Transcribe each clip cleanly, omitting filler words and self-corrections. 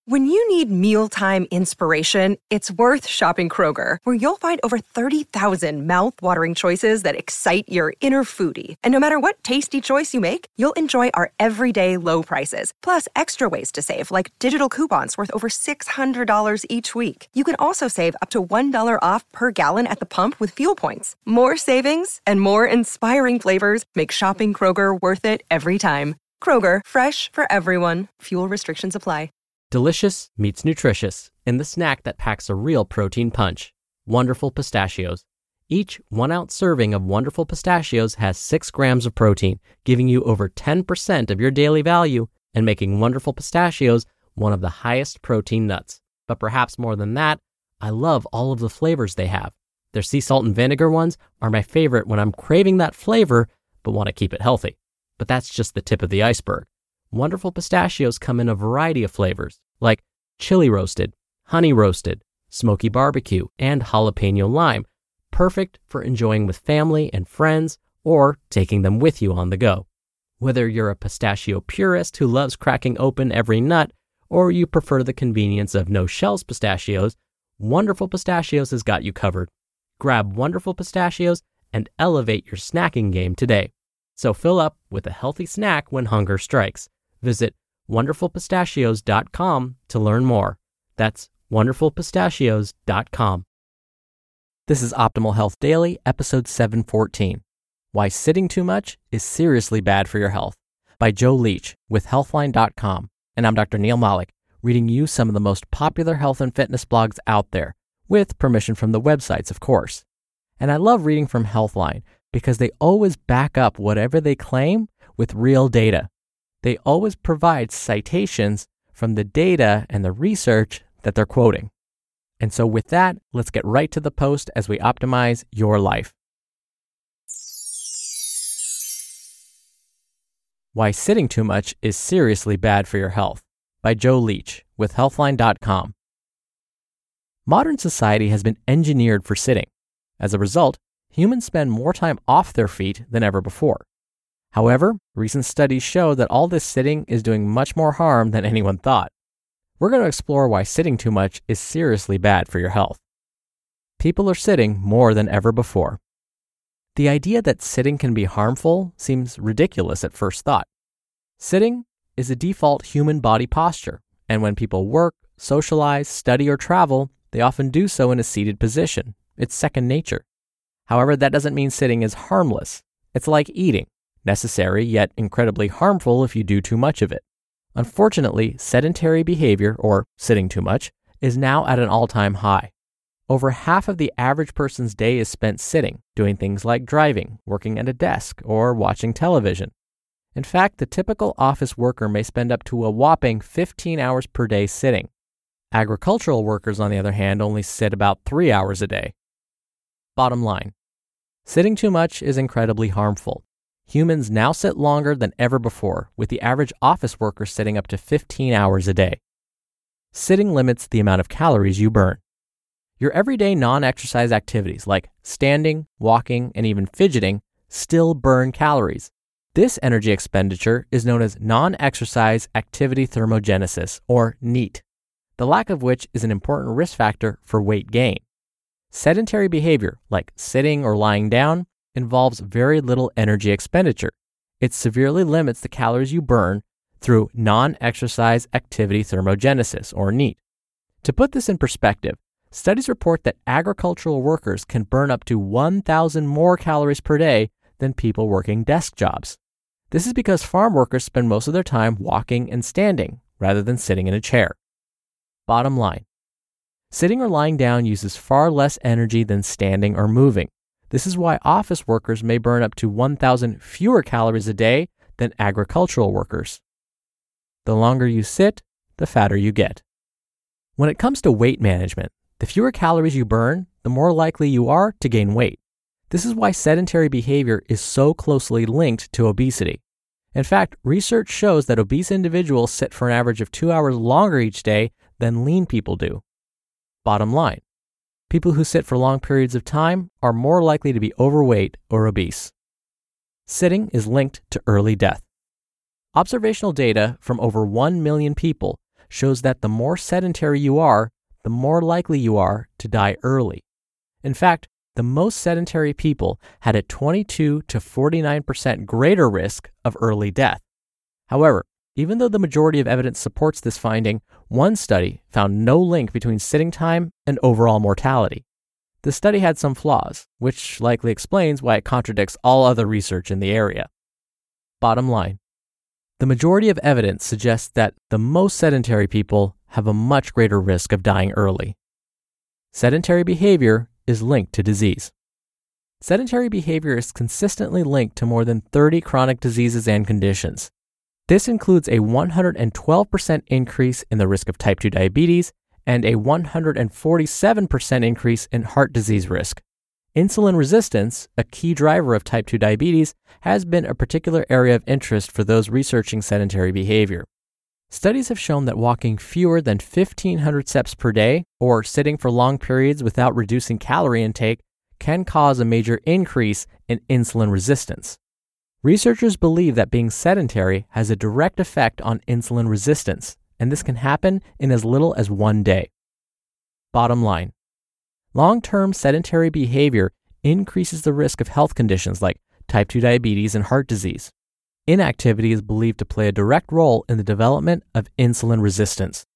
When you need mealtime inspiration, it's worth shopping Kroger, where you'll find over 30,000 mouth-watering choices that excite your inner foodie. And no matter what tasty choice you make, you'll enjoy our everyday low prices, plus extra ways to save, like digital coupons worth over $600 each week. You can also save up to $1 off per gallon at the pump with fuel points. More savings and more inspiring flavors make shopping Kroger worth it every time. Kroger, fresh for everyone. Fuel restrictions apply. Delicious meets nutritious in the snack that packs a real protein punch. Wonderful Pistachios. Each 1-ounce serving of Wonderful Pistachios has 6 grams of protein, giving you over 10% of your daily value and making Wonderful Pistachios one of the highest protein nuts. But perhaps more than that, I love all of the flavors they have. Their sea salt and vinegar ones are my favorite when I'm craving that flavor but want to keep it healthy. But that's just the tip of the iceberg. Wonderful Pistachios come in a variety of flavors, like chili roasted, honey roasted, smoky barbecue, and jalapeno lime, perfect for enjoying with family and friends or taking them with you on the go. Whether you're a pistachio purist who loves cracking open every nut, or you prefer the convenience of no-shells pistachios, Wonderful Pistachios has got you covered. Grab Wonderful Pistachios and elevate your snacking game today. So fill up with a healthy snack when hunger strikes. Visit wonderfulpistachios.com to learn more. That's wonderfulpistachios.com. This is Optimal Health Daily, episode 714. Why Sitting Too Much is Seriously Bad for Your Health, by Joe Leach with Healthline.com. And I'm Dr. Neil Malik, reading you some of the most popular health and fitness blogs out there, with permission from the websites, of course. And I love reading from Healthline because they always back up whatever they claim with real data. They always provide citations from the data and the research that they're quoting. And so with that, let's get right to the post as we optimize your life. Why Sitting Too Much is Seriously Bad for Your Health, by Joe Leach with Healthline.com. Modern society has been engineered for sitting. As a result, humans spend more time off their feet than ever before. However, recent studies show that all this sitting is doing much more harm than anyone thought. We're going to explore why sitting too much is seriously bad for your health. People are sitting more than ever before. The idea that sitting can be harmful seems ridiculous at first thought. Sitting is a default human body posture, and when people work, socialize, study, or travel, they often do so in a seated position. It's second nature. However, that doesn't mean sitting is harmless. It's like eating. Necessary, yet incredibly harmful if you do too much of it. Unfortunately, sedentary behavior, or sitting too much, is now at an all-time high. Over half of the average person's day is spent sitting, doing things like driving, working at a desk, or watching television. In fact, the typical office worker may spend up to a whopping 15 hours per day sitting. Agricultural workers, on the other hand, only sit about 3 hours a day. Bottom line, sitting too much is incredibly harmful. Humans now sit longer than ever before, with the average office worker sitting up to 15 hours a day. Sitting limits the amount of calories you burn. Your everyday non-exercise activities like standing, walking, and even fidgeting still burn calories. This energy expenditure is known as non-exercise activity thermogenesis, or NEAT, the lack of which is an important risk factor for weight gain. Sedentary behavior, like sitting or lying down, involves very little energy expenditure. It severely limits the calories you burn through non-exercise activity thermogenesis, or NEAT. To put this in perspective, studies report that agricultural workers can burn up to 1,000 more calories per day than people working desk jobs. This is because farm workers spend most of their time walking and standing rather than sitting in a chair. Bottom line, sitting or lying down uses far less energy than standing or moving. This is why office workers may burn up to 1,000 fewer calories a day than agricultural workers. The longer you sit, the fatter you get. When it comes to weight management, the fewer calories you burn, the more likely you are to gain weight. This is why sedentary behavior is so closely linked to obesity. In fact, research shows that obese individuals sit for an average of 2 hours longer each day than lean people do. Bottom line, people who sit for long periods of time are more likely to be overweight or obese. Sitting is linked to early death. Observational data from over 1 million people shows that the more sedentary you are, the more likely you are to die early. In fact, the most sedentary people had a 22 to 49% greater risk of early death. However, even though the majority of evidence supports this finding, one study found no link between sitting time and overall mortality. The study had some flaws, which likely explains why it contradicts all other research in the area. Bottom line, the majority of evidence suggests that the most sedentary people have a much greater risk of dying early. Sedentary behavior is linked to disease. Sedentary behavior is consistently linked to more than 30 chronic diseases and conditions. This includes a 112% increase in the risk of type 2 diabetes and a 147% increase in heart disease risk. Insulin resistance, a key driver of type 2 diabetes, has been a particular area of interest for those researching sedentary behavior. Studies have shown that walking fewer than 1,500 steps per day or sitting for long periods without reducing calorie intake can cause a major increase in insulin resistance. Researchers believe that being sedentary has a direct effect on insulin resistance, and this can happen in as little as 1 day. Bottom line, long-term sedentary behavior increases the risk of health conditions like type 2 diabetes and heart disease. Inactivity is believed to play a direct role in the development of insulin resistance.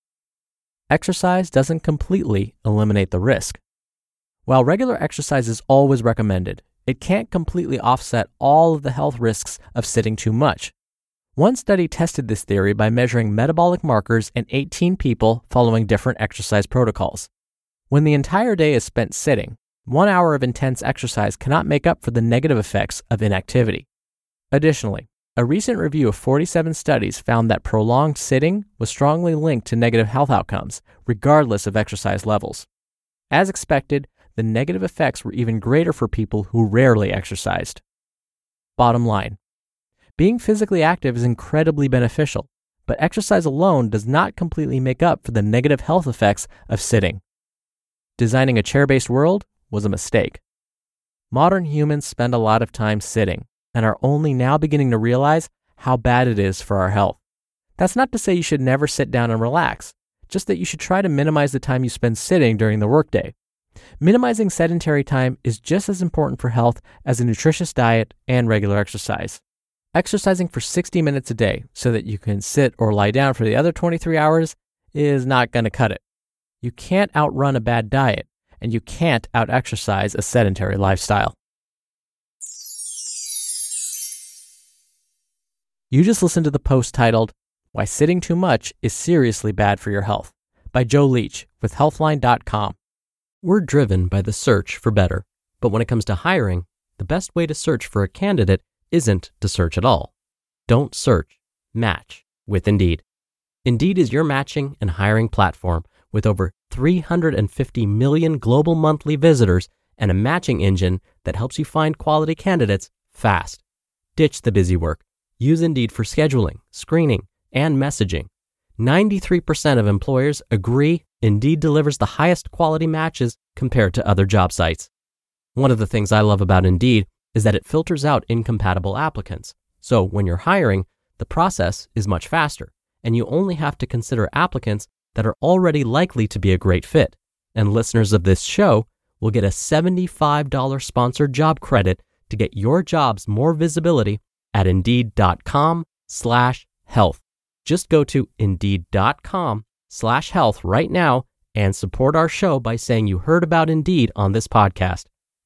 Exercise doesn't completely eliminate the risk. While regular exercise is always recommended, it can't completely offset all of the health risks of sitting too much. One study tested this theory by measuring metabolic markers in 18 people following different exercise protocols. When the entire day is spent sitting, 1 hour of intense exercise cannot make up for the negative effects of inactivity. Additionally, a recent review of 47 studies found that prolonged sitting was strongly linked to negative health outcomes, regardless of exercise levels. As expected, the negative effects were even greater for people who rarely exercised. Bottom line, being physically active is incredibly beneficial, but exercise alone does not completely make up for the negative health effects of sitting. Designing a chair-based world was a mistake. Modern humans spend a lot of time sitting and are only now beginning to realize how bad it is for our health. That's not to say you should never sit down and relax, just that you should try to minimize the time you spend sitting during the workday. Minimizing sedentary time is just as important for health as a nutritious diet and regular exercise. Exercising for 60 minutes a day so that you can sit or lie down for the other 23 hours is not going to cut it. You can't outrun a bad diet, and you can't out-exercise a sedentary lifestyle. You just listened to the post titled, "Why Sitting Too Much is Seriously Bad for Your Health," by Joe Leach with Healthline.com. We're driven by the search for better, but when it comes to hiring, the best way to search for a candidate isn't to search at all. Don't search, match with Indeed. Indeed is your matching and hiring platform with over 350 million global monthly visitors and a matching engine that helps you find quality candidates fast. Ditch the busy work. Use Indeed for scheduling, screening, and messaging. 93% of employers agree Indeed delivers the highest quality matches compared to other job sites. One of the things I love about Indeed is that it filters out incompatible applicants. So when you're hiring, the process is much faster, and you only have to consider applicants that are already likely to be a great fit. And listeners of this show will get a $75 sponsored job credit to get your jobs more visibility at Indeed.com/health. Just go to Indeed.com/health right now and support our show by saying you heard about Indeed on this podcast.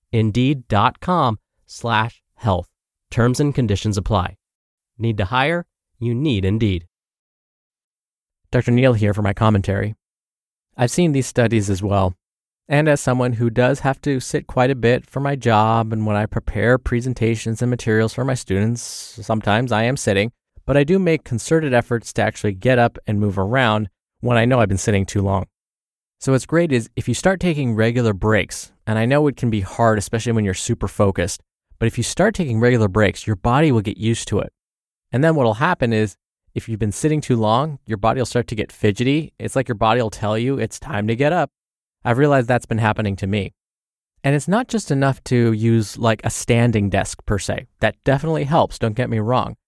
Indeed.com/health. Terms and conditions apply. Need to hire? You need Indeed. Dr. Neal here for my commentary. I've seen these studies as well, and as someone who does have to sit quite a bit for my job and when I prepare presentations and materials for my students, sometimes I am sitting, but I do make concerted efforts to actually get up and move around when I know I've been sitting too long. So what's great is if you start taking regular breaks, and I know it can be hard, especially when you're super focused, but if you start taking regular breaks, your body will get used to it. And then what will happen is if you've been sitting too long, your body will start to get fidgety. It's like your body will tell you it's time to get up. I've realized that's been happening to me. And it's not just enough to use like a standing desk per se. That definitely helps, don't get me wrong.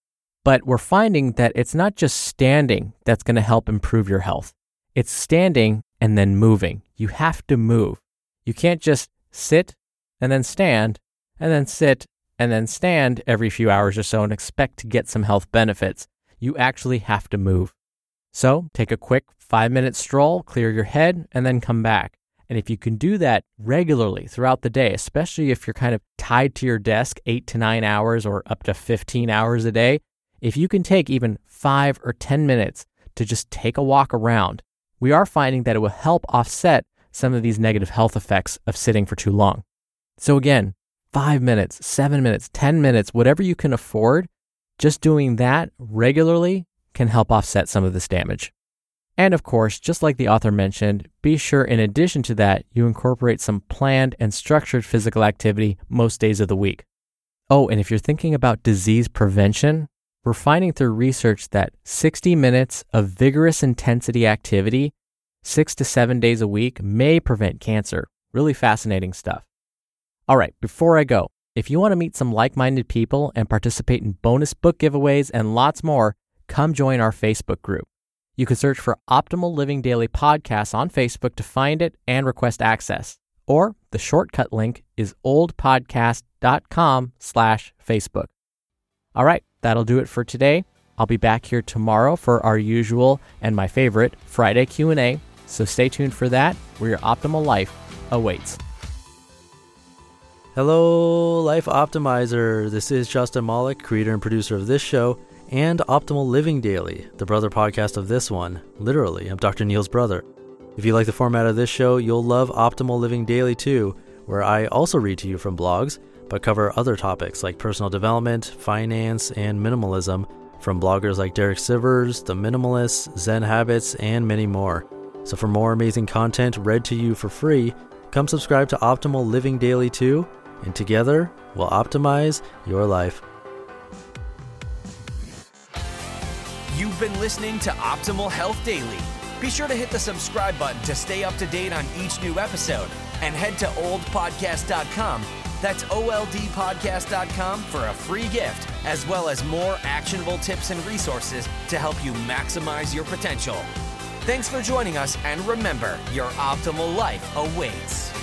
But we're finding that it's not just standing that's going to help improve your health. It's standing and then moving. You have to move. You can't just sit and then stand and then sit and then stand every few hours or so and expect to get some health benefits. You actually have to move. So take a quick 5-minute stroll, clear your head, and then come back. And if you can do that regularly throughout the day, especially if you're kind of tied to your desk 8 to 9 hours or up to 15 hours a day, if you can take even 5 or 10 minutes to just take a walk around, we are finding that it will help offset some of these negative health effects of sitting for too long. So again, 5 minutes, 7 minutes, 10 minutes, whatever you can afford, just doing that regularly can help offset some of this damage. And of course, just like the author mentioned, be sure in addition to that, you incorporate some planned and structured physical activity most days of the week. Oh, and if you're thinking about disease prevention, we're finding through research that 60 minutes of vigorous intensity activity, 6 to 7 days a week, may prevent cancer. Really fascinating stuff. All right, before I go, if you want to meet some like-minded people and participate in bonus book giveaways and lots more, come join our Facebook group. You can search for Optimal Living Daily Podcasts on Facebook to find it and request access. Or the shortcut link is oldpodcast.com/Facebook. All right, that'll do it for today. I'll be back here tomorrow for our usual and my favorite Friday Q&A. So stay tuned for that, where your optimal life awaits. Hello, Life Optimizer. This is Justin Malik, creator and producer of this show and Optimal Living Daily, the brother podcast of this one. Literally, I'm Dr. Neil's brother. If you like the format of this show, you'll love Optimal Living Daily too, where I also read to you from blogs, but cover other topics like personal development, finance, and minimalism from bloggers like Derek Sivers, The Minimalists, Zen Habits, and many more. So for more amazing content read to you for free, come subscribe to Optimal Living Daily too, and together we'll optimize your life. You've been listening to Optimal Health Daily. Be sure to hit the subscribe button to stay up to date on each new episode, and head to oldpodcast.com. That's oldpodcast.com for a free gift, as well as more actionable tips and resources to help you maximize your potential. Thanks for joining us, and remember, your optimal life awaits.